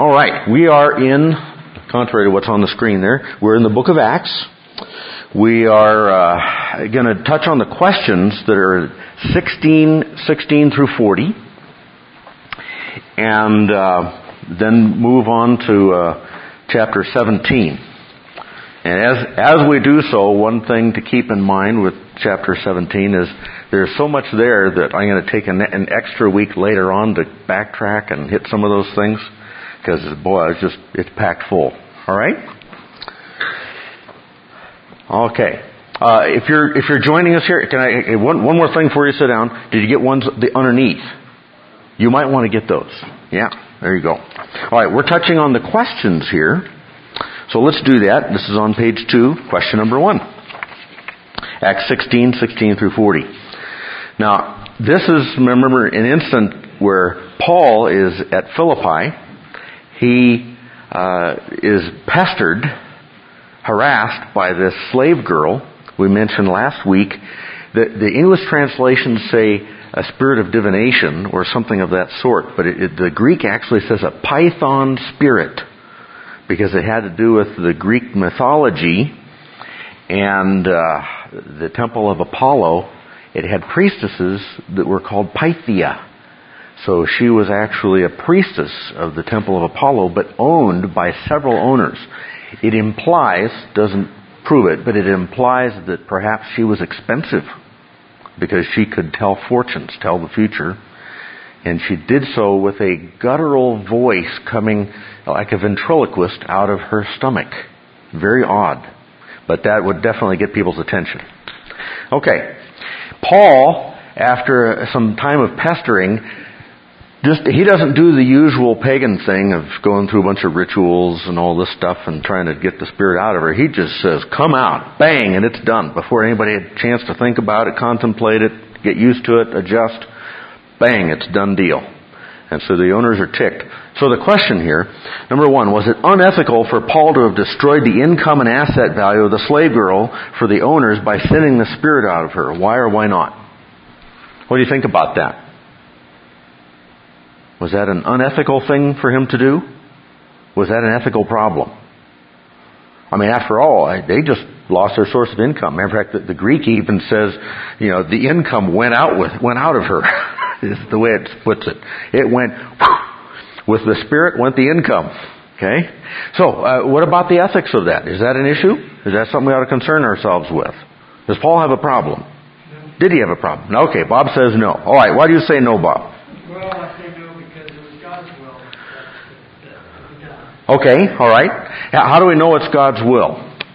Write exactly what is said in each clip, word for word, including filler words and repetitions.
All right, we are in, contrary to what's on the screen there, we're in the book of Acts. We are uh, going to touch on the questions that are sixteen, sixteen through forty, and uh, then move on to uh, chapter seventeen. And as as we do so, one thing to keep in mind with chapter seventeen is there's so much there that I'm going to take an, an extra week later on to backtrack and hit some of those things, because boy, it's just it's packed full. All right. Okay. Uh, if you're if you're joining us here, can I one one more thing before you sit down? Did you get ones the underneath? You might want to get those. Yeah. There you go. All right. We're touching on the questions here. So let's do that. This is on page two, question number one. Acts sixteen, sixteen through forty. Now, this is, remember, an instant where Paul is at Philippi. He uh, is pestered, harassed by this slave girl we mentioned last week. The, the English translations say a spirit of divination or something of that sort, but it, it, the Greek actually says a python spirit, because it had to do with the Greek mythology and uh, the temple of Apollo. It had priestesses that were called Pythia. So she was actually a priestess of the temple of Apollo, but owned by several owners. It implies, doesn't prove it, but it implies that perhaps she was expensive because she could tell fortunes, tell the future. And she did so with a guttural voice coming like a ventriloquist out of her stomach. Very odd. But that would definitely get people's attention. Okay. Paul, after some time of pestering, just he doesn't do the usual pagan thing of going through a bunch of rituals and all this stuff and trying to get the spirit out of her. He just says, come out, bang, and it's done. Before anybody had a chance to think about it, contemplate it, get used to it, adjust, bang, it's done deal. And so the owners are ticked. So the question here, number one, was it unethical for Paul to have destroyed the income and asset value of the slave girl for the owners by sending the spirit out of her? Why or why not? What do you think about that? Was that an unethical thing for him to do? Was that an ethical problem? I mean, after all, they just lost their source of income. Matter of fact, the, the Greek even says, you know, the income went out with went out of her. Is the way it puts it. It went with the spirit went the income. Okay. So, uh, what about the ethics of that? Is that an issue? Is that something we ought to concern ourselves with? Does Paul have a problem? No. Did he have a problem? Okay. Bob says no. All right. Why do you say no, Bob? Well, I say no because it was God's will. Okay. All right. How do we know it's God's will?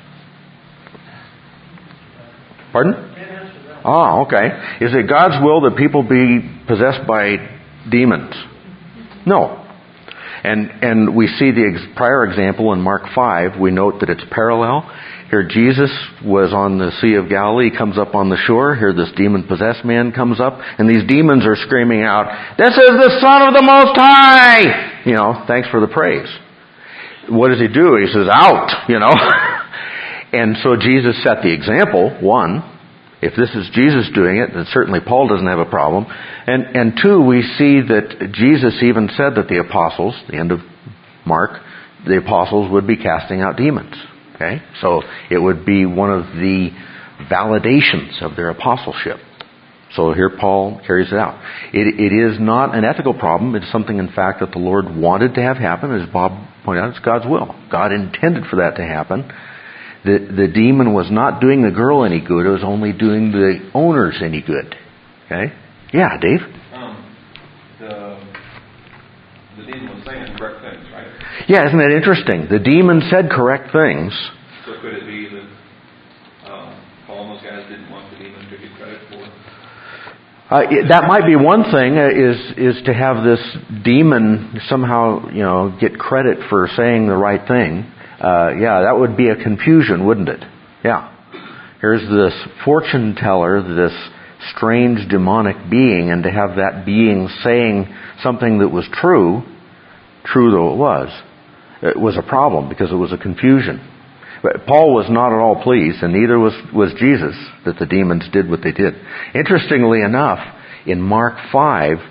Pardon? Ah, okay. Is it God's will that people be possessed by demons? No. And and we see the ex- prior example in Mark five. We note that it's parallel. Here Jesus was on the Sea of Galilee, comes up on the shore. Here this demon-possessed man comes up, and these demons are screaming out, "This is the Son of the Most High!" You know, thanks for the praise. What does he do? He says, "Out!" You know. And so Jesus set the example, one. If this is Jesus doing it, then certainly Paul doesn't have a problem. And and two, we see that Jesus even said that the apostles, the end of Mark, the apostles would be casting out demons. Okay? So it would be one of the validations of their apostleship. So here Paul carries it out. It, it is not an ethical problem. It's something, in fact, that the Lord wanted to have happen. As Bob pointed out, it's God's will. God intended for that to happen. The, the demon was not doing the girl any good. It was only doing the owners any good. Okay? Yeah, Dave? Um, the, the demon was saying correct things, right? Yeah, isn't that interesting? The demon said correct things. So could it be that um, Paul and those guys didn't want the demon to get credit for it? Uh, it, that might be one thing, uh, is is to have this demon somehow, you know, get credit for saying the right thing. Uh, yeah, that would be a confusion, wouldn't it? Yeah. Here's this fortune teller, this strange demonic being, and to have that being saying something that was true, true though it was, it was a problem because it was a confusion. But Paul was not at all pleased, and neither was, was Jesus, that the demons did what they did. Interestingly enough, in Mark five,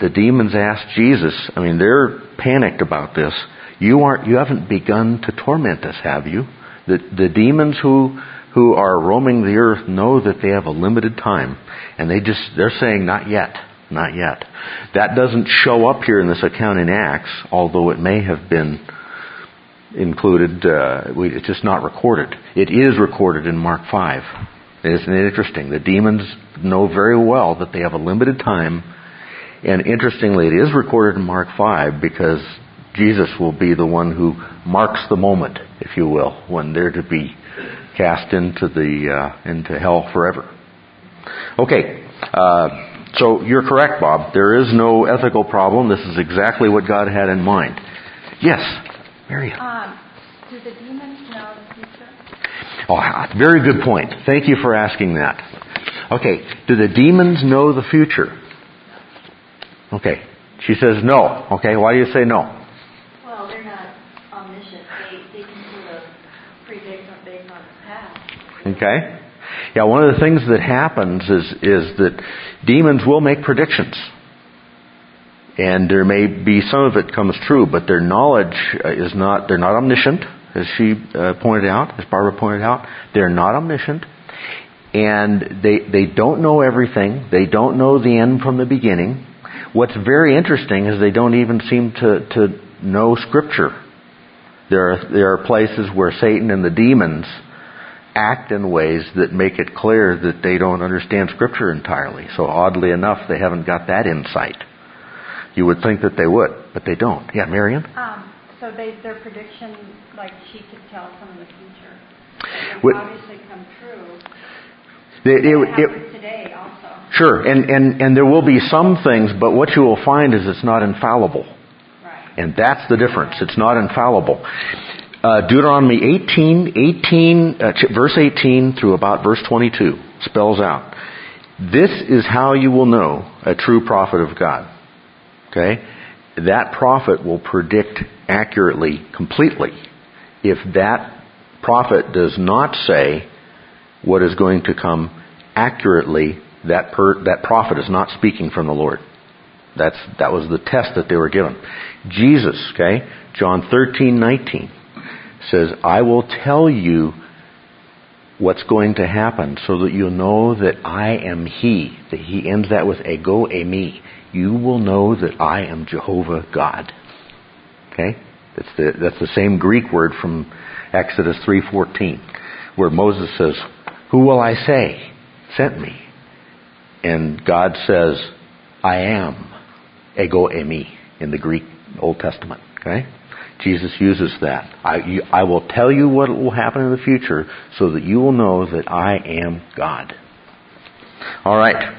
the demons asked Jesus, I mean, they're panicked about this. You aren't, you haven't begun to torment us, have you? The, the demons who, who are roaming the earth know that they have a limited time. And they just, they're saying, not yet, not yet. That doesn't show up here in this account in Acts, although it may have been included. Uh, we, it's just not recorded. It is recorded in Mark five. Isn't it interesting? The demons know very well that they have a limited time. And interestingly, it is recorded in Mark five because Jesus will be the one who marks the moment, if you will, when they're to be cast into the uh, into hell forever. Okay, uh, so you're correct, Bob. There is no ethical problem. This is exactly what God had in mind. Yes, Marian. Um, do the demons know the future? Oh, very good point. Thank you for asking that. Okay, do the demons know the future? Okay, she says no. Okay, why do you say no? Well, they're not omniscient. They, they can sort of predict based on the past. Okay. Yeah, one of the things that happens is is that demons will make predictions. And there may be some of it comes true, but their knowledge is not, they're not omniscient, as she uh, pointed out, as Barbara pointed out. They're not omniscient. And they they don't know everything. They don't know the end from the beginning. What's very interesting is they don't even seem to, to know Scripture. There are, there are places where Satan and the demons act in ways that make it clear that they don't understand Scripture entirely. So oddly enough, they haven't got that insight. You would think that they would, but they don't. Yeah, Marian? Um, so they, their prediction, like she could tell some of the future. It What, obviously come true. It, it, It happens it, today also. sure, and, and, and there will be some things, but what you will find is it's not infallible. Right. And that's the difference. It's not infallible. Uh, Deuteronomy eighteen, eighteen, uh, verse eighteen through about verse twenty-two spells out, this is how you will know a true prophet of God. Okay? That prophet will predict accurately, completely. If that prophet does not say what is going to come accurately, that per, that prophet is not speaking from the Lord. That's that was the test that they were given. Jesus, okay, John thirteen nineteen says, I will tell you what's going to happen so that you'll know that I am He. That He ends that with ego eimi. You will know that I am Jehovah God. Okay? That's the, that's the same Greek word from Exodus three fourteen, where Moses says, who will I say sent me? And God says, I am ego eimi in the Greek Old Testament. Okay? Jesus uses that. I, you, I will tell you what will happen in the future so that you will know that I am God. All right.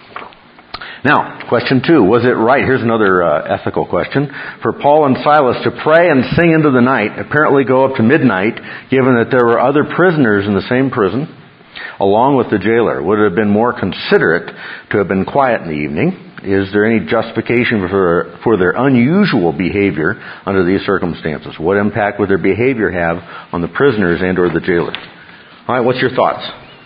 Now, question two. Was it right? Here's another uh, ethical question. For Paul and Silas to pray and sing into the night, apparently go up to midnight, given that there were other prisoners in the same prison, along with the jailer. Would it have been more considerate to have been quiet in the evening? Is there any justification for for their unusual behavior under these circumstances? What impact would their behavior have on the prisoners and or the jailer? All right, what's your thoughts?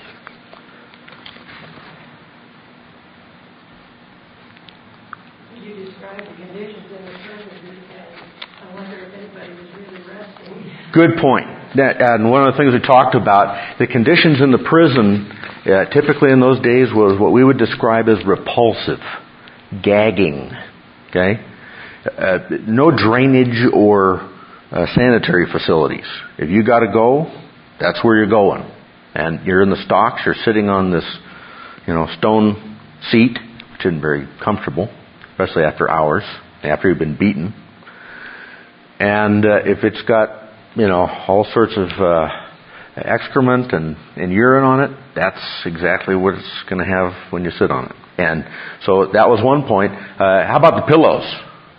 You described the conditions in the prison, and I wonder if anybody was really resting. Good point. That, and one of the things we talked about, the conditions in the prison, uh, typically in those days, was what we would describe as repulsive. Gagging, okay? Uh, no drainage or uh, sanitary facilities. If you got to go, that's where you're going. And you're in the stocks, you're sitting on this, you know, stone seat, which isn't very comfortable, especially after hours, after you've been beaten. And uh, if it's got, you know, all sorts of uh, excrement and, and urine on it, that's exactly what it's going to have when you sit on it. And so that was one point. Uh, how about the pillows?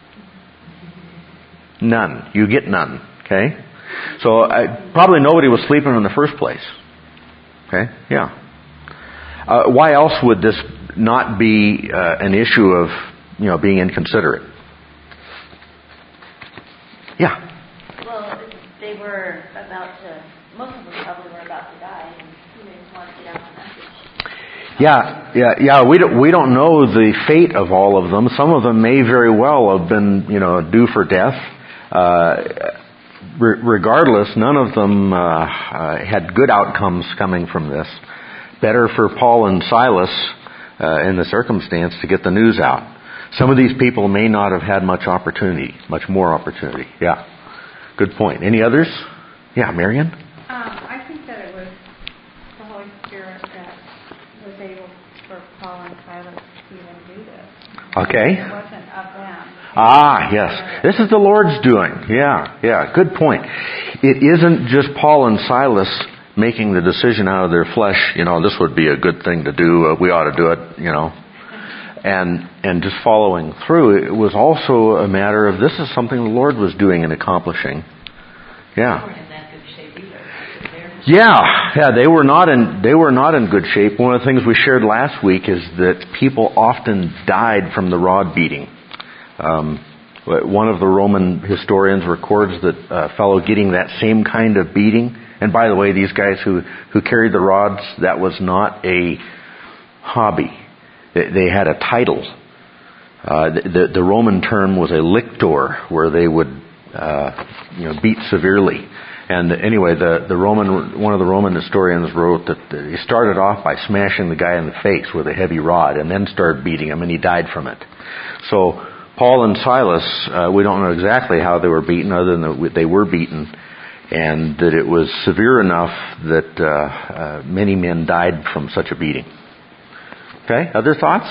None. You get none. Okay? So uh, probably nobody was sleeping in the first place. Okay? Yeah. Uh, why else would this not be uh, an issue of, you know, being inconsiderate? Yeah. Well, they were about to, most of them probably were about to die, and he didn't want to get out the message. Yeah, yeah, yeah. We don't we don't know the fate of all of them. Some of them may very well have been, you know, due for death. Uh, re- regardless, none of them uh, uh, had good outcomes coming from this. Better for Paul and Silas uh, in the circumstance to get the news out. Some of these people may not have had much opportunity, much more opportunity. Yeah, good point. Any others? Yeah, Marion? Um, I think that it was the Holy Spirit that was able for Paul and Silas to even do this. Okay. It wasn't of them. Ah, yes. This is the Lord's doing. Yeah, yeah. Good point. It isn't just Paul and Silas making the decision out of their flesh, you know, this would be a good thing to do, uh, we ought to do it, you know, and and just following through. It was also a matter of this is something the Lord was doing and accomplishing. Yeah. Yeah, yeah, they were not in they were not in good shape. One of the things we shared last week is that people often died from the rod beating. Um, one of the Roman historians records that a fellow getting that same kind of beating. And by the way, these guys who who carried the rods, that was not a hobby. They, they had a title. Uh, the, the the Roman term was a lictor, where they would uh, you know beat severely. And anyway, the, the Roman, one of the Roman historians wrote that he started off by smashing the guy in the face with a heavy rod and then started beating him, and he died from it. So Paul and Silas, uh, we don't know exactly how they were beaten, other than that they were beaten, and that it was severe enough that uh, uh, many men died from such a beating. Okay, other thoughts?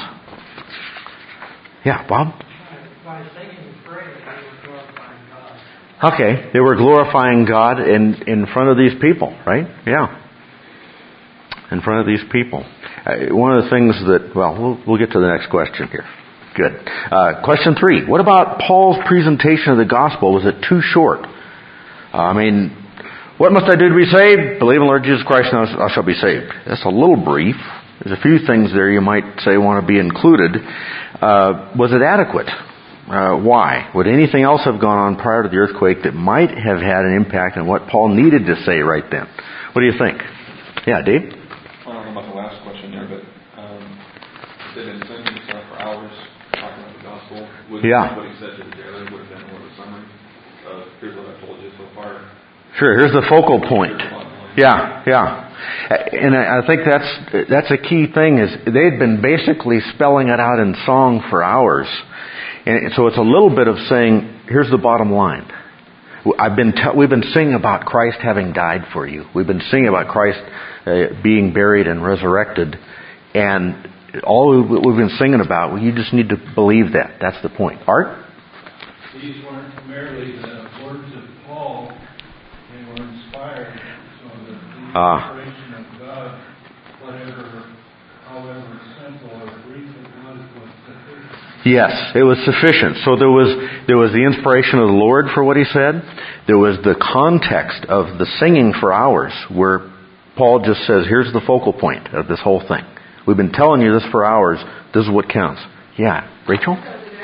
Yeah, Bob? By singing and praying, they were glorifying God. Okay, they were glorifying God in, in front of these people, right? Yeah. In front of these people. Uh, one of the things that, well, well, we'll get to the next question here. Good. Uh, question three. What about Paul's presentation of the gospel? Was it too short? Uh, I mean, what must I do to be saved? Believe in the Lord Jesus Christ and I shall be saved. That's a little brief. There's a few things there you might say want to be included. Uh, was it adequate? Uh, why? Would anything else have gone on prior to the earthquake that might have had an impact on what Paul needed to say right then? What do you think? Yeah, Dave? Well, I don't know about the last question there, but um, they've been singing stuff for hours, talking about the gospel. Would Yeah. what he said to the jailer would have been more of a summary of here's what I've told you so far. Sure, here's the focal point. Yeah, yeah. And I think that's that's a key thing is they'd been basically spelling it out in song for hours. And so it's a little bit of saying, here's the bottom line. I've been t- we've been singing about Christ having died for you. We've been singing about Christ uh, being buried and resurrected. And all we've, we've been singing about, well, you just need to believe that. That's the point. Art? These weren't merely the words of Paul. They were inspired so that the Ah. inspiration of God, whatever, however simple or brief it was, was sufficient. Yes, it was sufficient. So there was there was the inspiration of the Lord for what he said. There was the context of the singing for hours, where Paul just says, here's the focal point of this whole thing. We've been telling you this for hours. This is what counts. Yeah. Rachel?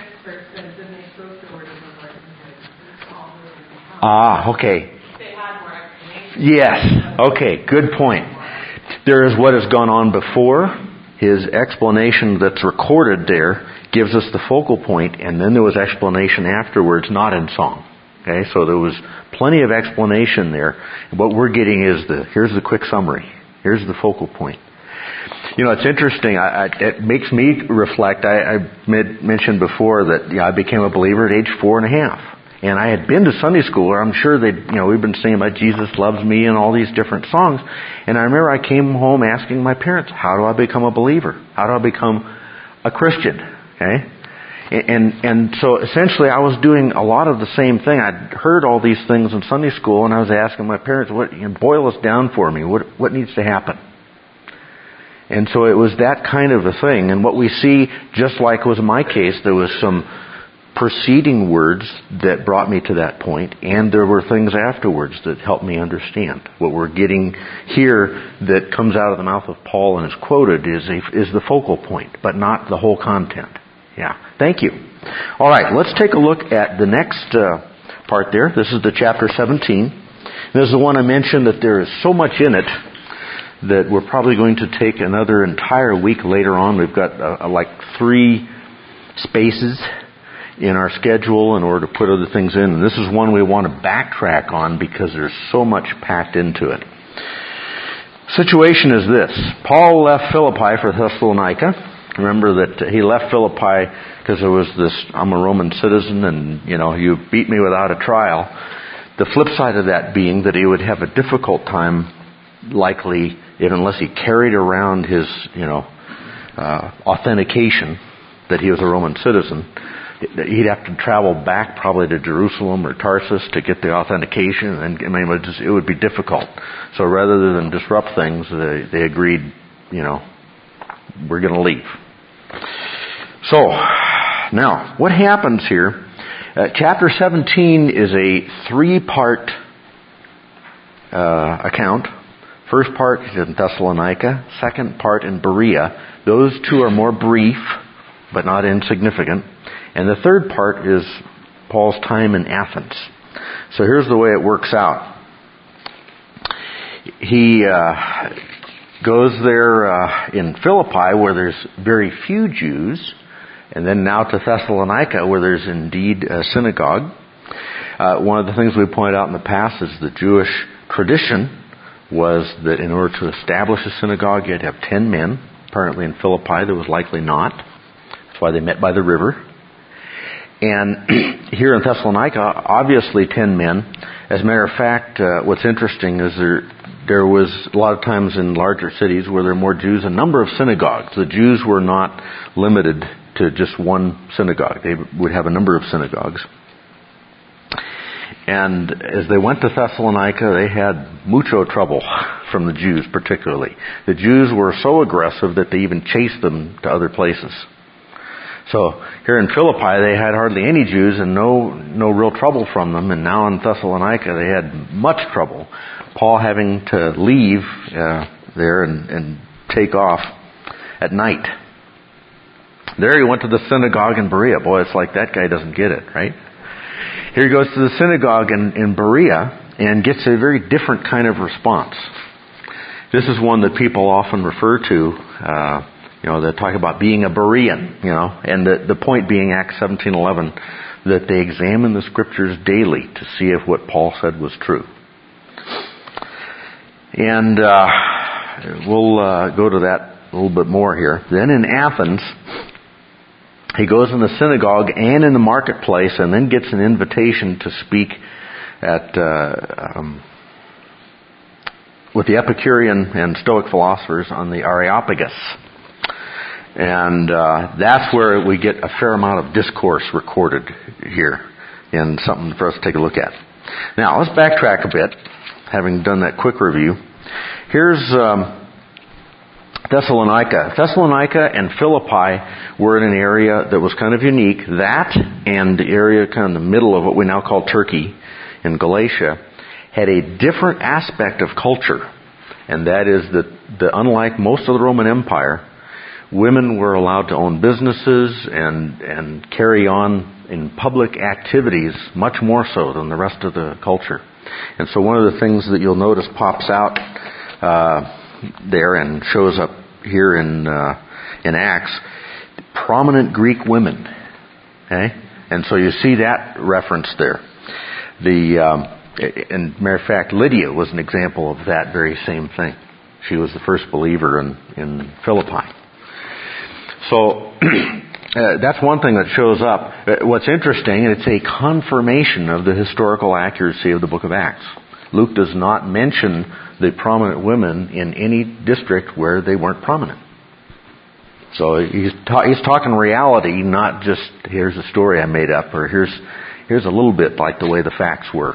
Ah, okay. Yes. Okay, good point. There is what has gone on before. His explanation that's recorded there gives us the focal point, and then there was explanation afterwards, not in song. Okay, so there was plenty of explanation there. What we're getting is the, here's the quick summary. Here's the focal point. You know, it's interesting. I, I, it makes me reflect. I, I made, mentioned before that you know, I became a believer at age four and a half. And I had been to Sunday school where I'm sure they, you know, we've been singing about Jesus loves me and all these different songs. And I remember I came home asking my parents, how do I become a believer? How do I become a Christian? Okay? And, and so essentially I was doing a lot of the same thing. I'd heard all these things in Sunday school and I was asking my parents, what, you know, boil this down for me. What, what needs to happen? And so it was that kind of a thing. And what we see, just like was my case, there was some preceding words that brought me to that point, and there were things afterwards that helped me understand. What we're getting here that comes out of the mouth of Paul and is quoted is a, is the focal point, but not the whole content. Yeah. Thank you. All right, let's take a look at the next uh, part there. This is the chapter seventeen. This is the one I mentioned that there is so much in it that we're probably going to take another entire week later on. We've got uh, like three spaces in our schedule in order to put other things in. And this is one we want to backtrack on because there's so much packed into it. Situation is this. Paul left Philippi for Thessalonica. Remember that he left Philippi because there was this, I'm a Roman citizen and, you know, you beat me without a trial. The flip side of that being that he would have a difficult time, likely, if unless he carried around his, you know, uh, authentication that he was a Roman citizen. He'd have to travel back probably to Jerusalem or Tarsus to get the authentication, and I mean, it would, just, it would be difficult. So rather than disrupt things, they, they agreed, you know, we're going to leave. So, now, what happens here? Uh, chapter seventeen is a three-part uh, account. First part is in Thessalonica. Second part in Berea. Those two are more brief, but not insignificant. And the third part is Paul's time in Athens. So here's the way it works out. He uh, goes there uh, in Philippi where there's very few Jews, and then now to Thessalonica where there's indeed a synagogue. Uh, one of the things we pointed out in the past is the Jewish tradition was that in order to establish a synagogue you had to have ten men. Apparently in Philippi there was likely not. That's why they met by the river. And here in Thessalonica, obviously ten men. As a matter of fact, uh, what's interesting is there there was a lot of times in larger cities where there were more Jews, a number of synagogues. The Jews were not limited to just one synagogue. They would have a number of synagogues. And as they went to Thessalonica, they had mucho trouble from the Jews particularly. The Jews were so aggressive that they even chased them to other places. So here in Philippi, they had hardly any Jews and no no real trouble from them. And now in Thessalonica, they had much trouble. Paul having to leave uh, there and, and take off at night. There he went to the synagogue in Berea. Boy, it's like that guy doesn't get it, right? Here he goes to the synagogue in, in Berea and gets a very different kind of response. This is one that people often refer to. Uh, You know, they talk about being a Berean, you know, and the, the point being Acts seventeen eleven, that they examine the Scriptures daily to see if what Paul said was true. And uh, we'll uh, go to that a little bit more here. Then in Athens, he goes in the synagogue and in the marketplace and then gets an invitation to speak at uh, um, with the Epicurean and Stoic philosophers on the Areopagus. And uh, that's where we get a fair amount of discourse recorded here, and something for us to take a look at. Now, let's backtrack a bit, having done that quick review. Here's um, Thessalonica. Thessalonica and Philippi were in an area that was kind of unique. That and the area kind of in the middle of what we now call Turkey in Galatia had a different aspect of culture, and that is that, that unlike most of the Roman Empire, women were allowed to own businesses and and carry on in public activities much more so than the rest of the culture. And so one of the things that you'll notice pops out uh, there and shows up here in uh, in Acts, prominent Greek women. Okay, and so you see that reference there. The um, and matter of fact, Lydia was an example of that very same thing. She was the first believer in in Philippi. So uh, that's one thing that shows up. Uh, what's interesting, it's a confirmation of the historical accuracy of the book of Acts. Luke does not mention the prominent women in any district where they weren't prominent. So he's ta- he's talking reality, not just here's a story I made up, or here's here's a little bit like the way the facts were.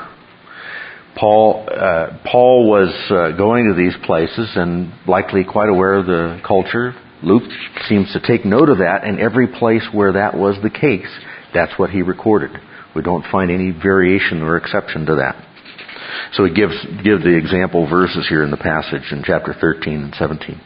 Paul uh, Paul was uh, going to these places and likely quite aware of the culture. Luke seems to take note of that, and every place where that was the case, that's what he recorded. We don't find any variation or exception to that. So he gives give the example verses here in the passage in chapter thirteen and seventeen.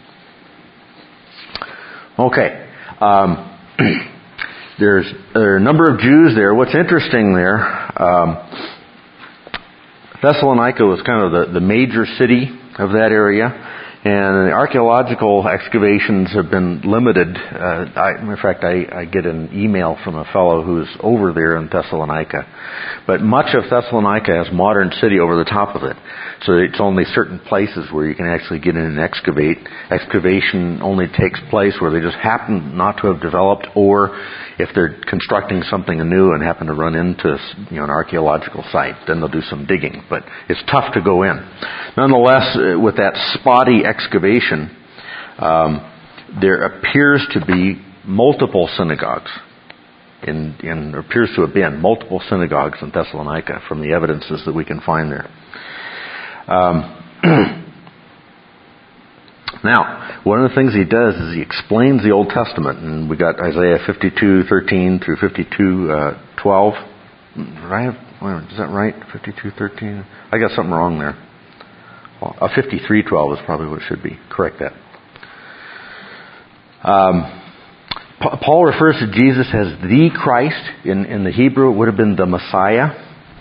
Okay. Um, there's there are a number of Jews there. What's interesting there, um, Thessalonica was kind of the, the major city of that area. And the archaeological excavations have been limited. Uh, I, in fact, I, I get an email from a fellow who's over there in Thessalonica. But much of Thessalonica has modern city over the top of it. So it's only certain places where you can actually get in and excavate. Excavation only takes place where they just happen not to have developed, or if they're constructing something anew and happen to run into, you know, an archaeological site, then they'll do some digging. But it's tough to go in. Nonetheless, with that spotty excavation, um, there appears to be multiple synagogues. In, in appears to have been multiple synagogues in Thessalonica from the evidences that we can find there. Um, now, one of the things he does is he explains the Old Testament, and we got Isaiah fifty-two thirteen through fifty-two twelve. I have, is that right? fifty-two thirteen. I got something wrong there. Well, uh, fifty-three twelve is probably what it should be. Correct that. Um, Paul refers to Jesus as the Christ. In, in the Hebrew, it would have been the Messiah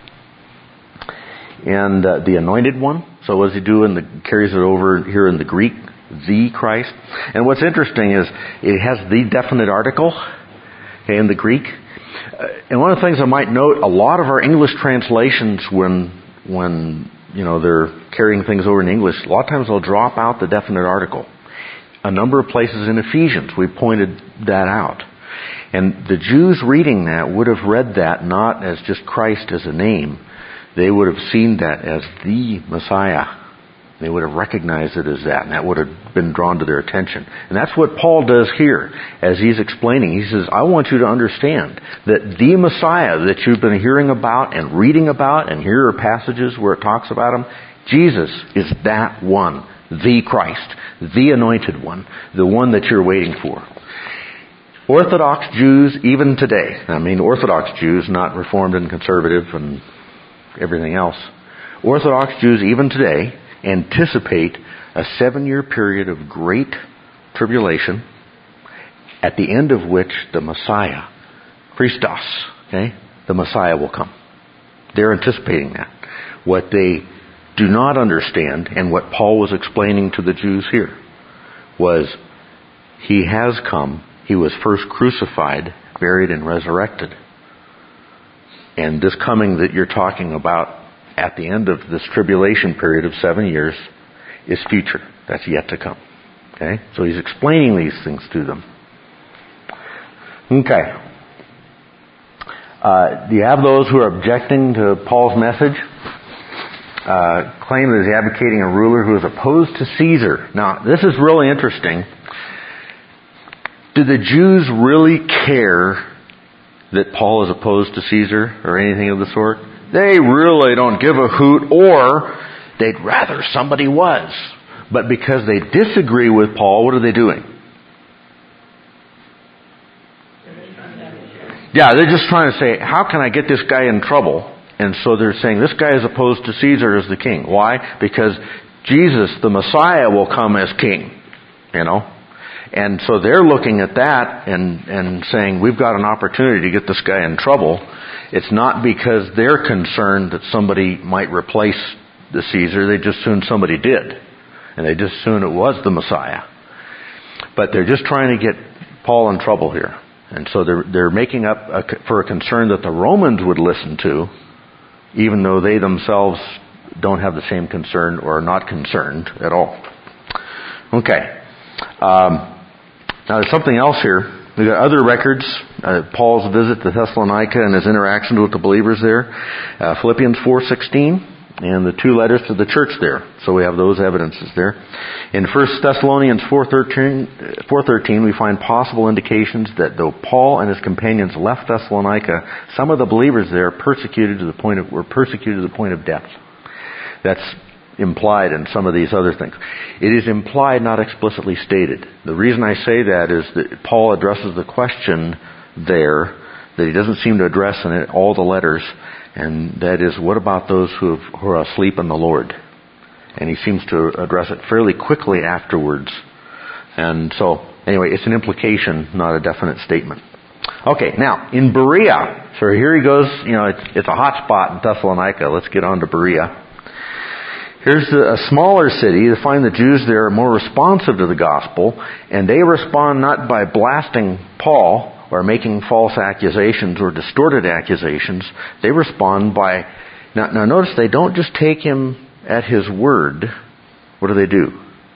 and uh, the Anointed One. So what does he do? And carries it over here in the Greek, the Christ. And what's interesting is it has the definite article, okay, in the Greek. Uh, and one of the things I might note, a lot of our English translations, when when you know they're carrying things over in English, a lot of times they'll drop out the definite article. A number of places in Ephesians, we pointed that out. And the Jews reading that would have read that not as just Christ as a name. They would have seen that as the Messiah. They would have recognized it as that, and that would have been drawn to their attention. And that's what Paul does here as he's explaining. He says, I want you to understand that the Messiah that you've been hearing about and reading about, and here are passages where it talks about him, Jesus is that one. The Christ, the Anointed One, the one that you're waiting for. Orthodox Jews, even today, I mean Orthodox Jews, not Reformed and Conservative and everything else, Orthodox Jews, even today, anticipate a seven-year period of great tribulation, at the end of which the Messiah, Christos, okay, the Messiah will come. They're anticipating that. What they do not understand, and what Paul was explaining to the Jews here, was he has come, he was first crucified, buried, and resurrected. And this coming that you're talking about at the end of this tribulation period of seven years is future. That's yet to come. Okay? So he's explaining these things to them. Okay. Uh, do you have those who are objecting to Paul's message? Uh, claim that he's advocating a ruler who is opposed to Caesar. Now, this is really interesting. Do the Jews really care that Paul is opposed to Caesar or anything of the sort? They really don't give a hoot, or they'd rather somebody was. But because they disagree with Paul, what are they doing? Yeah, they're just trying to say, how can I get this guy in trouble? And so they're saying, this guy is opposed to Caesar as the king. Why? Because Jesus, the Messiah, will come as king. You know? And so they're looking at that and, and saying, we've got an opportunity to get this guy in trouble. It's not because they're concerned that somebody might replace the Caesar. They just assume somebody did. And they just assume it was the Messiah. But they're just trying to get Paul in trouble here. And so they're, they're making up a, for a concern that the Romans would listen to, even though they themselves don't have the same concern or are not concerned at all. Okay. Um, now there's something else here. We've got other records. Uh, Paul's visit to Thessalonica and his interactions with the believers there. Uh, Philippians four sixteen and the two letters to the church there. So we have those evidences there. In First Thessalonians four thirteen, we find possible indications that though Paul and his companions left Thessalonica, some of the believers there persecuted to the point of, were persecuted to the point of death. That's implied in some of these other things. It is implied, not explicitly stated. The reason I say that is that Paul addresses the question there that he doesn't seem to address in it, all the letters, and that is, what about those who, have, who are asleep in the Lord? And he seems to address it fairly quickly afterwards. And so, anyway, it's an implication, not a definite statement. Okay, now, in Berea, so here he goes, you know, it's, it's a hot spot in Thessalonica. Let's get on to Berea. Here's the, a smaller city. They find the Jews there are more responsive to the gospel, and they respond not by blasting Paul or making false accusations or distorted accusations. They respond by, now, now notice they don't just take him at his word. What do they do?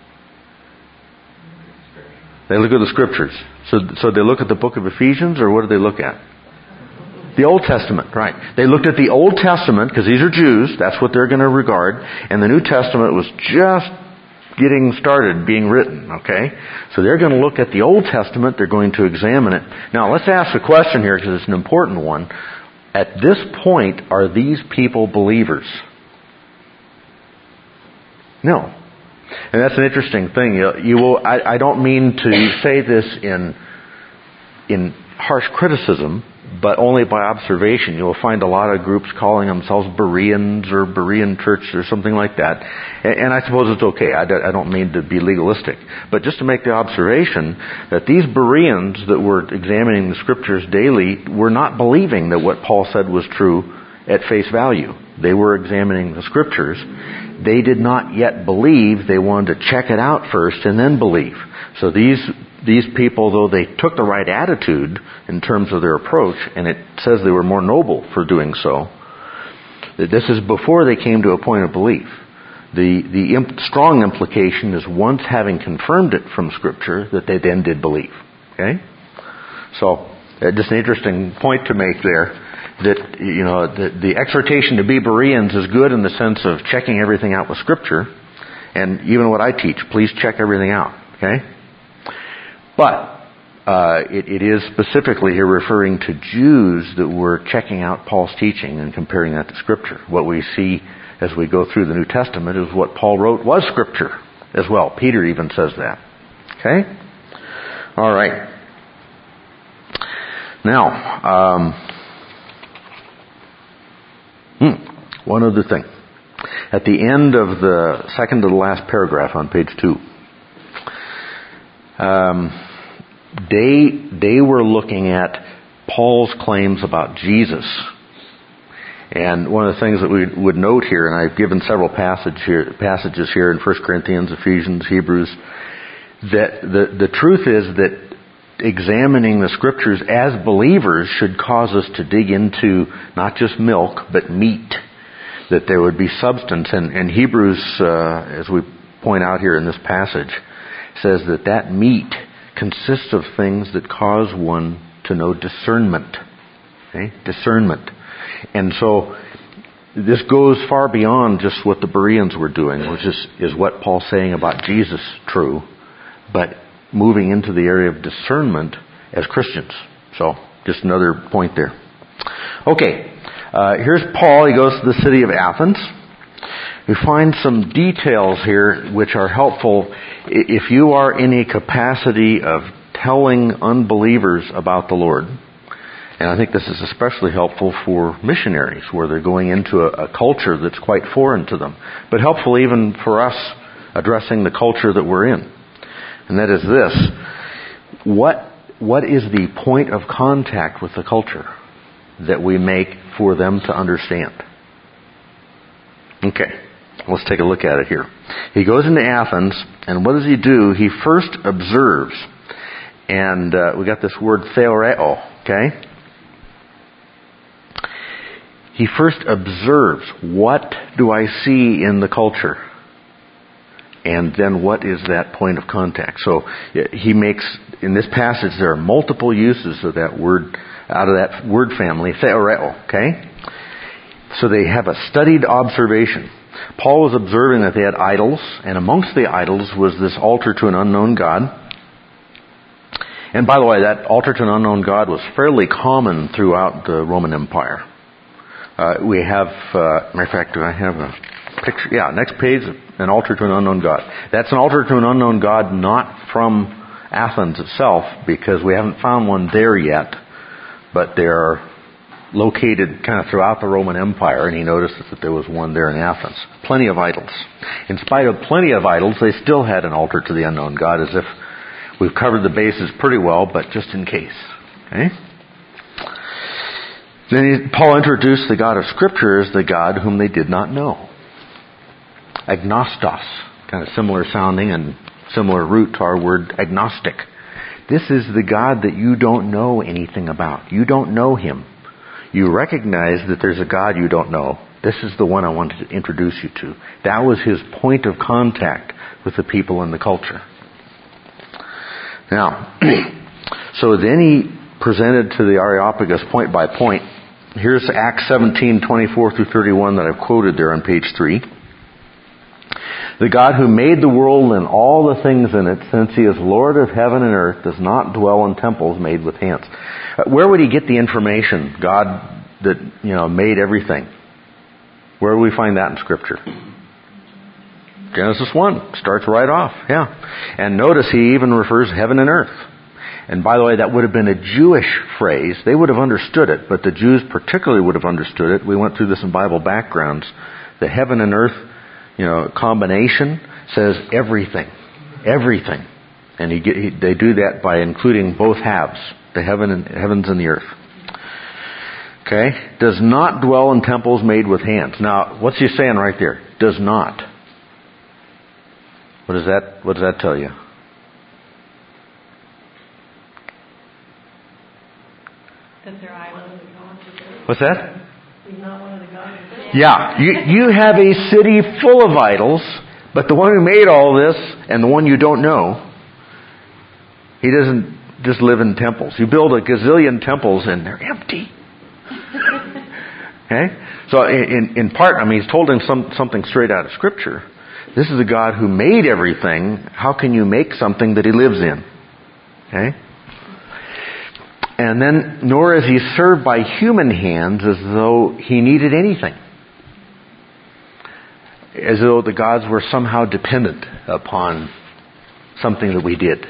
They look at the Scriptures. So, so they look at the book of Ephesians, or what do they look at? The Old Testament, right. They looked at the Old Testament, because these are Jews, that's what they're going to regard, and the New Testament was just getting started, being written, okay? So they're going to look at the Old Testament, they're going to examine it. Now, let's ask a question here, because it's an important one. At this point, are these people believers? No. And that's an interesting thing. You, you will, I, I don't mean to say this in, in harsh criticism, but only by observation. You'll find a lot of groups calling themselves Bereans or Berean Church or something like that. And, and I suppose it's okay. I, I don't mean to be legalistic. But just to make the observation that these Bereans that were examining the Scriptures daily were not believing that what Paul said was true at face value. They were examining the Scriptures. They did not yet believe. They wanted to check it out first and then believe. So these These people, though they took the right attitude in terms of their approach, and it says they were more noble for doing so, that this is before they came to a point of belief. The the imp- strong implication is once having confirmed it from Scripture, that they then did believe. Okay? So, uh, just an interesting point to make there, that, you know, the, the exhortation to be Bereans is good in the sense of checking everything out with Scripture, and even what I teach, please check everything out. Okay? But uh, it, it is specifically here referring to Jews that were checking out Paul's teaching and comparing that to Scripture. What we see as we go through the New Testament is what Paul wrote was Scripture as well. Peter even says that. Okay? All right. Now, um, hmm, one other thing. At the end of the second to the last paragraph on page two, Um, they they were looking at Paul's claims about Jesus. And one of the things that we would note here, and I've given several passage here, passages here in First Corinthians, Ephesians, Hebrews, that the, the truth is that examining the Scriptures as believers should cause us to dig into not just milk, but meat, that there would be substance. And, and Hebrews, uh, as we point out here in this passage, says that that meat consists of things that cause one to know discernment. Okay? Discernment. And so this goes far beyond just what the Bereans were doing, which is, is what Paul's saying about Jesus true, but moving into the area of discernment as Christians. So, just another point there. Okay, uh, here's Paul. He goes to the city of Athens. We find some details here which are helpful if you are in a capacity of telling unbelievers about the Lord. And I think this is especially helpful for missionaries where they're going into a, a culture that's quite foreign to them. But helpful even for us addressing the culture that we're in. And that is this. What, what is the point of contact with the culture that we make for them to understand? Okay. Let's take a look at it here. He goes into Athens, and what does he do? He first observes. And uh, we got this word theoreo, okay? He first observes. What do I see in the culture? And then what is that point of contact? So he makes, in this passage, there are multiple uses of that word, out of that word family, theoreo, okay? So they have a studied observation. Paul was observing that they had idols, and amongst the idols was this altar to an unknown God. And by the way, that altar to an unknown God was fairly common throughout the Roman Empire. Uh, we have, uh, matter of fact, do I have a picture? Yeah, next page, an altar to an unknown God. That's an altar to an unknown God not from Athens itself, because we haven't found one there yet, but they're located kind of throughout the Roman Empire, and he noticed that there was one there in Athens. Plenty of idols. In spite of plenty of idols, they still had an altar to the unknown God, as if we've covered the bases pretty well, but just in case. Okay? Then he, Paul introduced the God of Scripture as the God whom they did not know. agnostos, kind of similar sounding and similar root to our word agnostic. This is the God that you don't know anything about. You don't know Him. You recognize that there's a God you don't know. This is the one I wanted to introduce you to. That was His point of contact with the people in the culture. Now, so then He presented to the Areopagus point by point. Here's Acts seventeen, twenty-four through thirty-one that I've quoted there on page three. The God who made the world and all the things in it, since He is Lord of heaven and earth, does not dwell in temples made with hands. Where would He get the information? God that, you know, made everything. Where do we find that in Scripture? Genesis one. Starts right off. Yeah. And notice He even refers heaven and earth. And by the way, that would have been a Jewish phrase. They would have understood it, but the Jews particularly would have understood it. We went through this in Bible backgrounds. The heaven and earth, you know, combination says everything. Everything. And he, he, they do that by including both halves, the heaven and, heavens and the earth. Okay? Does not dwell in temples made with hands. Now, what's he saying right there? Does not. What does that, what does that tell you? That they're idols. What's that? He's not one of the gods. Yeah. You, you have a city full of idols, but the one who made all this and the one you don't know, He doesn't just live in temples. You build a gazillion temples and they're empty. Okay? So in, in part, I mean, He's told him some, something straight out of Scripture. This is a God who made everything. How can you make something that He lives in? Okay? And then, nor is He served by human hands as though He needed anything. As though the gods were somehow dependent upon something that we did.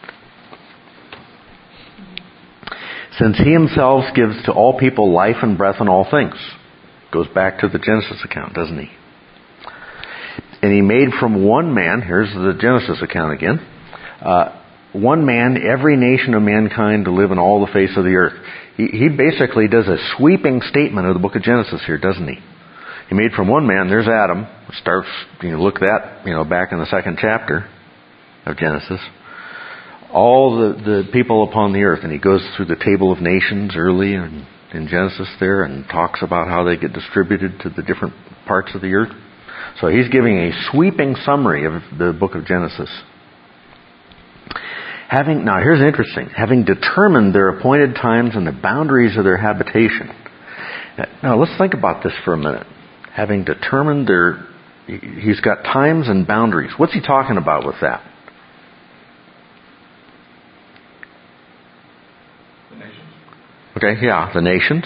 Since He Himself gives to all people life and breath and all things. Goes back to the Genesis account, doesn't He? And He made from one man, here's the Genesis account again, uh, one man, every nation of mankind to live in all the face of the earth. He, he basically does a sweeping statement of the book of Genesis here, doesn't he? He made from one man, there's Adam. Starts, you know, look at that, you know, back in the second chapter of Genesis. All the, the people upon the earth. And he goes through the table of nations early in, in Genesis there and talks about how they get distributed to the different parts of the earth. So he's giving a sweeping summary of the book of Genesis. Having, now here's interesting. Having determined their appointed times and the boundaries of their habitation. Now let's think about this for a minute. Having determined their, he's got times and boundaries. What's he talking about with that? The nations. Okay, yeah, the nations.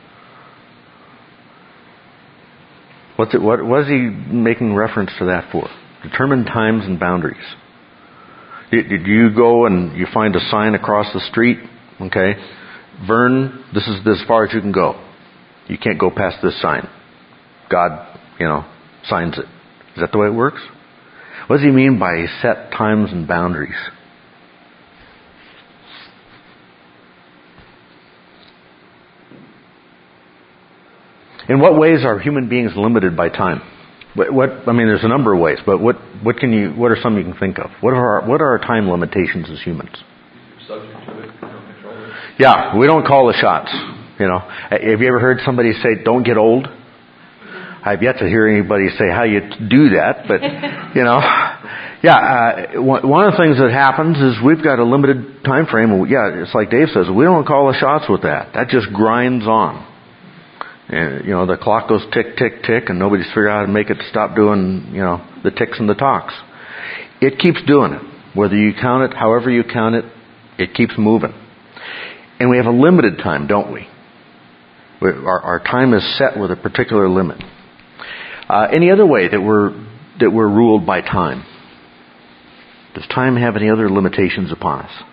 What's it, what, what is he making reference to that for? Determined times and boundaries. Did, did you go and you find a sign across the street? Okay, Vern, this is as far as you can go. You can't go past this sign. God, you know, signs it. Is that the way it works? What does he mean by set times and boundaries? In what ways are human beings limited by time? What, what I mean, there's a number of ways, but what, what can you? What are some you can think of? What are our, what are our time limitations as humans? Subject to it, you don't control it. Yeah, we don't call the shots. You know, have you ever heard somebody say, "Don't get old"? I've yet to hear anybody say how you do that, but you know, yeah. Uh, one of the things that happens is we've got a limited time frame. Yeah, it's like Dave says, we don't call the shots with that. That just grinds on. And, you know, the clock goes tick, tick, tick, and nobody's figured out how to make it stop doing, you know, the ticks and the talks. It keeps doing it. Whether you count it, however you count it, it keeps moving. And we have a limited time, don't we? Our, our time is set with a particular limit. Uh, any other way that we're, that we're ruled by time? Does time have any other limitations upon us?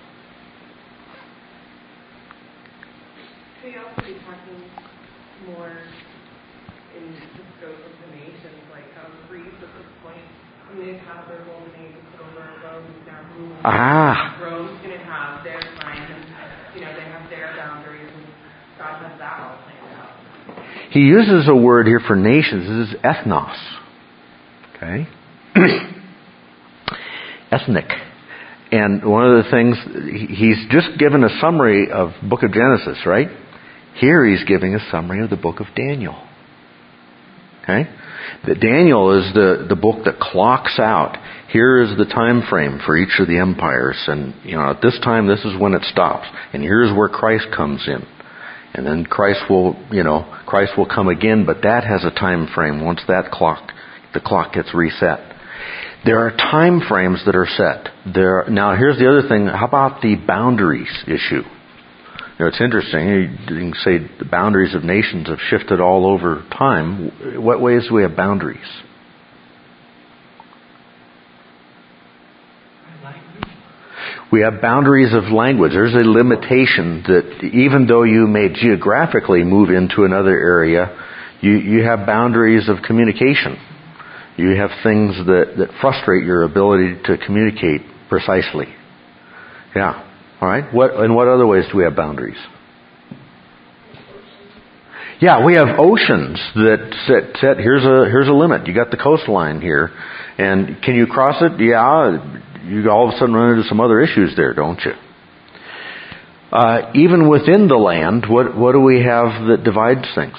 Could you also be talking more in the scope of the nations, like um, Greece at this point? I mean, they've had their golden age, it's over, Rome is now ruling. Ah. Rome's going to have their time, and, you know, they have their boundaries, and God has that all planned out. He uses a word here for nations. This is ethnos. Okay? Ethnic. And one of the things, he's just given a summary of book of Genesis, right? Here he's giving a summary of the book of Daniel. Okay? The Daniel is the, the book that clocks out. Here is the time frame for each of the empires. And, you know, at this time, this is when it stops. And here's where Christ comes in. And then Christ will, you know, Christ will come again, but that has a time frame once that clock, the clock gets reset. There are time frames that are set. There. Now, here's the other thing. How about the boundaries issue? You know, it's interesting. You can say the boundaries of nations have shifted all over time. What ways do we have boundaries? We have boundaries of language. There's a limitation that even though you may geographically move into another area, you, you have boundaries of communication. You have things that, that frustrate your ability to communicate precisely. Yeah. All right. What in what other ways do we have boundaries? Yeah, we have oceans that set, set here's a here's a limit. You got the coastline here, and can you cross it? Yeah. You all of a sudden run into some other issues there, don't you? Uh, even within the land, what what do we have that divides things?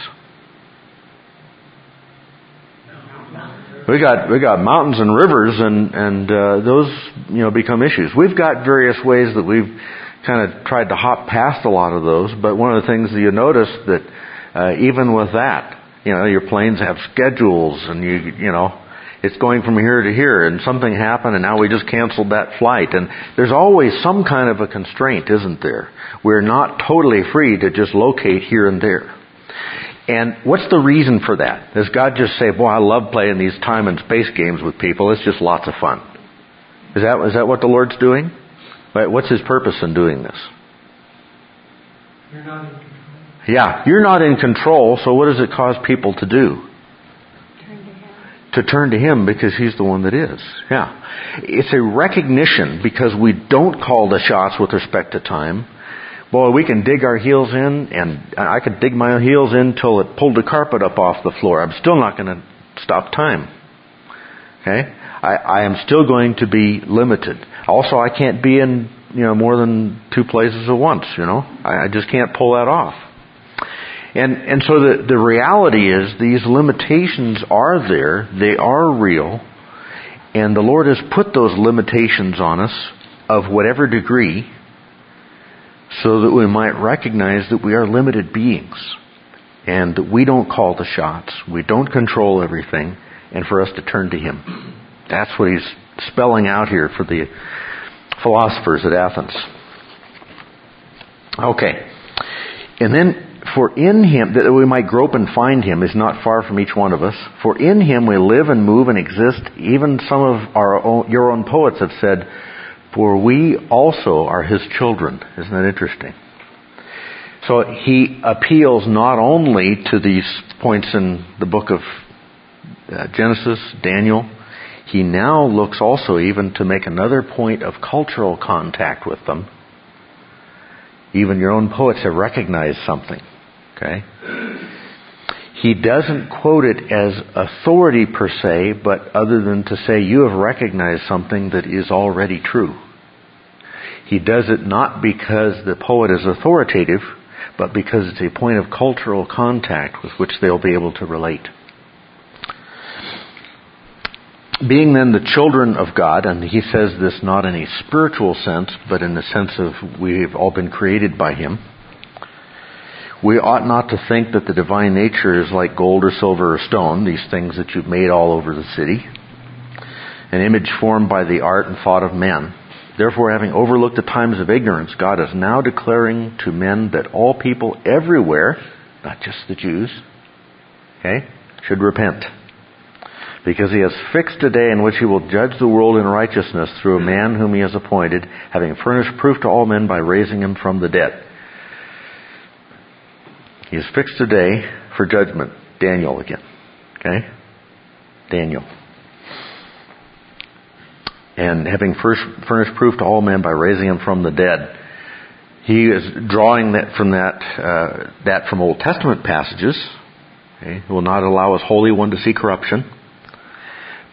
We got we got mountains and rivers, and and uh, those you know become issues. We've got various ways that we've kind of tried to hop past a lot of those. But one of the things that you notice that uh, even with that, you know, your planes have schedules, and you you know it's going from here to here, and something happened, and now we just canceled that flight. And there's always some kind of a constraint, isn't there? We're not totally free to just locate here and there. And what's the reason for that? Does God just say, boy, I love playing these time and space games with people. It's just lots of fun. Is that is that what the Lord's doing? What's His purpose in doing this? You're not in control. Yeah, you're not in control, so what does it cause people to do? Turn to Him. To turn to Him because He's the one that is. Yeah. It's a recognition because we don't call the shots with respect to time. Boy, we can dig our heels in, and I could dig my heels in till it pulled the carpet up off the floor. I'm still not going to stop time. Okay? I, I am still going to be limited. Also, I can't be in, you know, more than two places at once, you know. I, I just can't pull that off. And and so the, the reality is these limitations are there. They are real. And the Lord has put those limitations on us of whatever degree, so that we might recognize that we are limited beings and that we don't call the shots, we don't control everything, and for us to turn to Him. That's what He's spelling out here for the philosophers at Athens. Okay. And then, for in Him, that we might grope and find Him is not far from each one of us. For in Him we live and move and exist. Even some of our own, your own poets have said, for we also are His children. Isn't that interesting? So He appeals not only to these points in the book of uh, Genesis, Daniel. He now looks also even to make another point of cultural contact with them. Even your own poets have recognized something. Okay? He doesn't quote it as authority per se, but other than to say you have recognized something that is already true. He does it not because the poet is authoritative, but because it's a point of cultural contact with which they'll be able to relate. Being then the children of God, and he says this not in a spiritual sense, but in the sense of we've all been created by Him, we ought not to think that the divine nature is like gold or silver or stone, these things that you've made all over the city, an image formed by the art and thought of men. Therefore, having overlooked the times of ignorance, God is now declaring to men that all people everywhere, not just the Jews, okay, should repent. Because He has fixed a day in which He will judge the world in righteousness through a man whom He has appointed, having furnished proof to all men by raising Him from the dead. He has fixed a day for judgment. Daniel again. Okay? Daniel. And having first furnished proof to all men by raising Him from the dead. He is drawing that from that uh, that from Old Testament passages. Okay? He will not allow His Holy One to see corruption.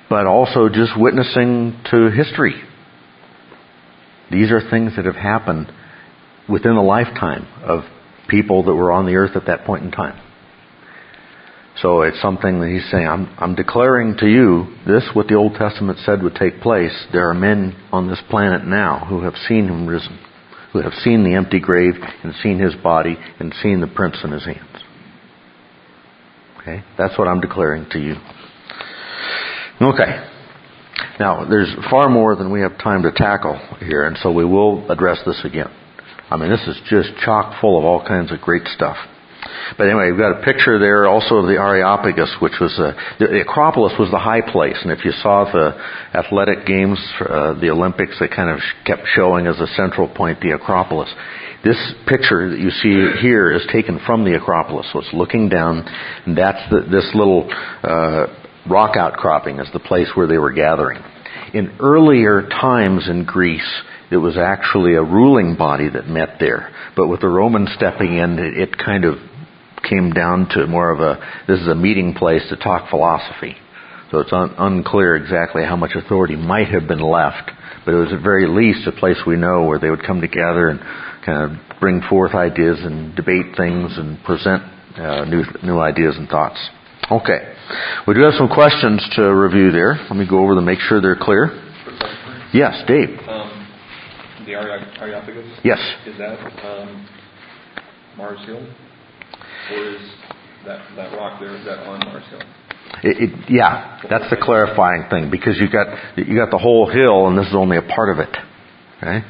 but also just witnessing to history. These are things that have happened within the lifetime of people that were on the earth at that point in time. So it's something that he's saying, I'm, I'm declaring to you this, what the Old Testament said would take place. There are men on this planet now who have seen him risen, who have seen the empty grave and seen his body and seen the prints in his hands. Okay? That's what I'm declaring to you. Okay. Now, there's far more than we have time to tackle here, and so we will address this again. I mean, this is just chock full of all kinds of great stuff. But anyway, we've got a picture there also of the Areopagus, which was a, the Acropolis was the high place. And if you saw the athletic games, uh, the Olympics, they kind of kept showing as a central point the Acropolis. This picture that you see here is taken from the Acropolis. So it's looking down, and that's the, this little uh, rock outcropping is the place where they were gathering. In earlier times in Greece, it was actually a ruling body that met there. But with the Romans stepping in, it, it kind of came down to more of a, this is a meeting place to talk philosophy. So it's un, unclear exactly how much authority might have been left. But it was at very least a place we know where they would come together and kind of bring forth ideas and debate things and present uh, new, new ideas and thoughts. Okay. We do have some questions to review there. Let me go over them, make sure they're clear. Yes, Dave. Um, the Areopagus? Yes. Is that um, Mars Hill? Or is that, that rock there, is that on Mars Hill? It, it, yeah, that's the clarifying thing, because you got you got the whole hill, and this is only a part of it. Okay?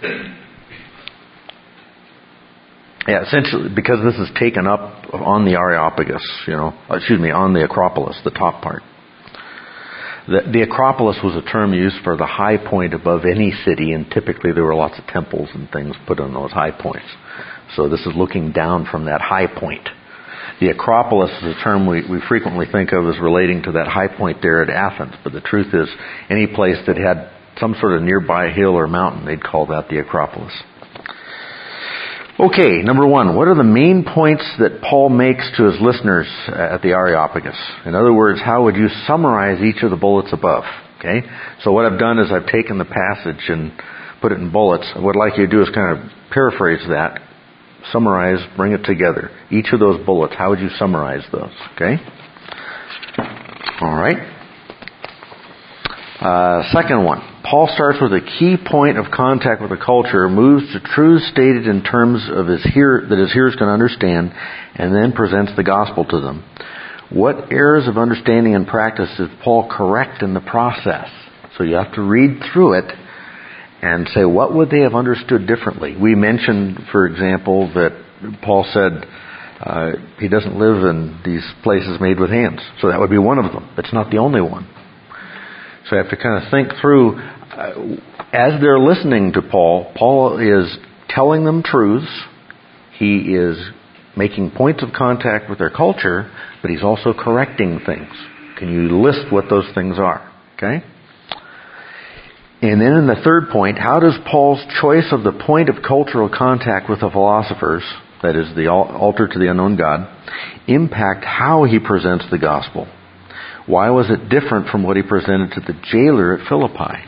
Yeah, essentially, because this is taken up on the Areopagus, you know, excuse me, on the Acropolis, the top part. The, the Acropolis was a term used for the high point above any city, and typically there were lots of temples and things put on those high points. So this is looking down from that high point. The Acropolis is a term we, we frequently think of as relating to that high point there at Athens. But the truth is, any place that had some sort of nearby hill or mountain, they'd call that the Acropolis. Okay, number one, what are the main points that Paul makes to his listeners at the Areopagus? In other words, how would you summarize each of the bullets above? Okay, so what I've done is I've taken the passage and put it in bullets. What I'd like you to do is kind of paraphrase that, summarize, bring it together. Each of those bullets, how would you summarize those? Okay? All right. Uh, second one. Paul starts with a key point of contact with the culture, moves to truths stated in terms of his hear, that his hearers can understand, and then presents the gospel to them. What errors of understanding and practice does Paul correct in the process? So you have to read through it and say, what would they have understood differently? We mentioned, for example, that Paul said uh, he doesn't live in these places made with hands. So that would be one of them. It's not the only one. So you have to kind of think through, uh, as they're listening to Paul, Paul is telling them truths. He is making points of contact with their culture, but he's also correcting things. Can you list what those things are? Okay? And then in the third point, how does Paul's choice of the point of cultural contact with the philosophers, that is the altar to the unknown God, impact how he presents the gospel? Why was it different from what he presented to the jailer at Philippi?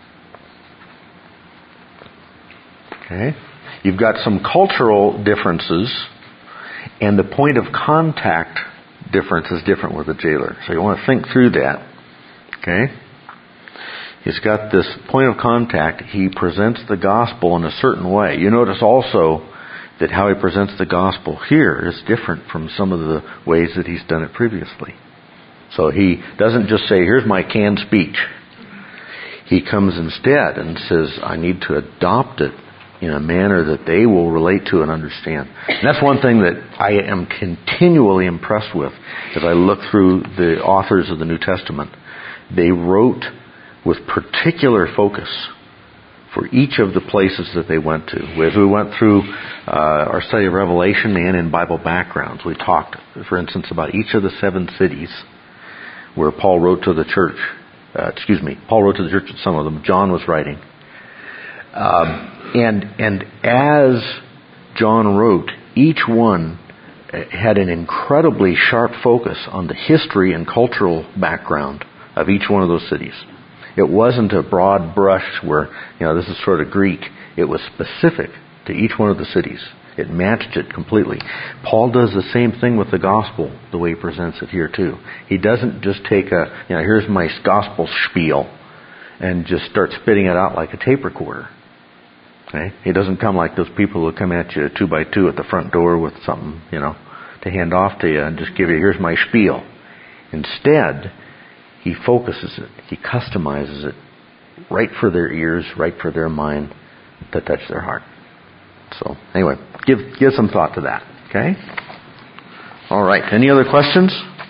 Okay. You've got some cultural differences, and the point of contact difference is different with the jailer. So you want to think through that. Okay. He's got this point of contact. He presents the gospel in a certain way. You notice also that how he presents the gospel here is different from some of the ways that he's done it previously. So he doesn't just say, here's my canned speech. He comes instead and says, I need to adopt it in a manner that they will relate to and understand. And that's one thing that I am continually impressed with as I look through the authors of the New Testament. They wrote with particular focus for each of the places that they went to. As we went through uh, our study of Revelation and in Bible backgrounds, we talked, for instance, about each of the seven cities where Paul wrote to the church. Uh, excuse me, Paul wrote to the church at some of them. John was writing. Um, and and as John wrote, each one had an incredibly sharp focus on the history and cultural background of each one of those cities. It wasn't a broad brush where, you know, this is sort of Greek. It was specific to each one of the cities. It matched it completely. Paul does the same thing with the gospel, the way he presents it here too. He doesn't just take a, you know, here's my gospel spiel and just start spitting it out like a tape recorder. Okay? He doesn't come like those people who come at you two by two at the front door with something, you know, to hand off to you and just give you, here's my spiel. Instead, he focuses it. He customizes it right for their ears, right for their mind, to touch their heart. So, anyway, give give some thought to that. Okay? All right. Any other questions?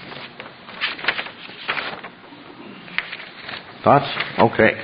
Thoughts? Okay.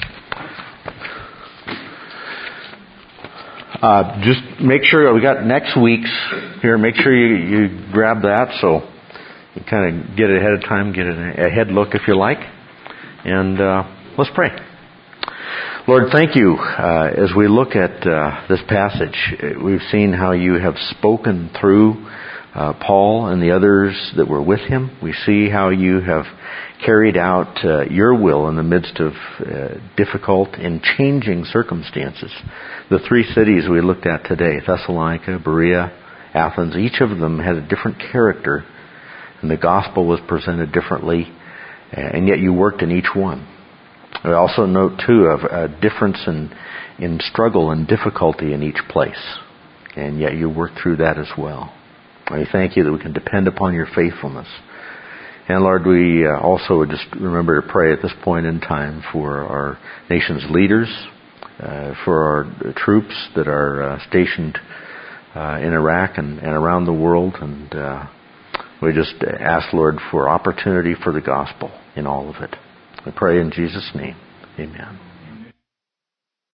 Uh, just make sure we got next week's here. Make sure you, you grab that so you kind of get it ahead of time, get it a head look if you like. And uh, let's pray. Lord, thank you. Uh, as we look at uh, this passage, we've seen how you have spoken through uh, Paul and the others that were with him. We see how you have carried out uh, your will in the midst of uh, difficult and changing circumstances. The three cities we looked at today, Thessalonica, Berea, Athens, each of them had a different character, and the gospel was presented differently, and yet you worked in each one. We also note, too, of a difference in, in struggle and difficulty in each place. And yet you work through that as well. We thank you that we can depend upon your faithfulness. And Lord, we uh, also just remember to pray at this point in time for our nation's leaders, uh, for our troops that are uh, stationed uh, in Iraq and, and around the world. And uh, we just ask, Lord, for opportunity for the gospel in all of it. We pray in Jesus' name. Amen.